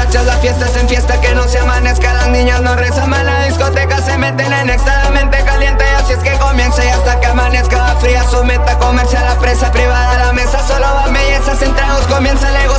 borrachas, la fiesta es en fiesta, que no se amanezca. Las niñas no rezan, la discoteca se meten en extra, la mente caliente, así es que comienza y hasta que amanezca va fría su meta, comerse a la presa privada, la mesa solo va bellezas en tragos, comienza el ego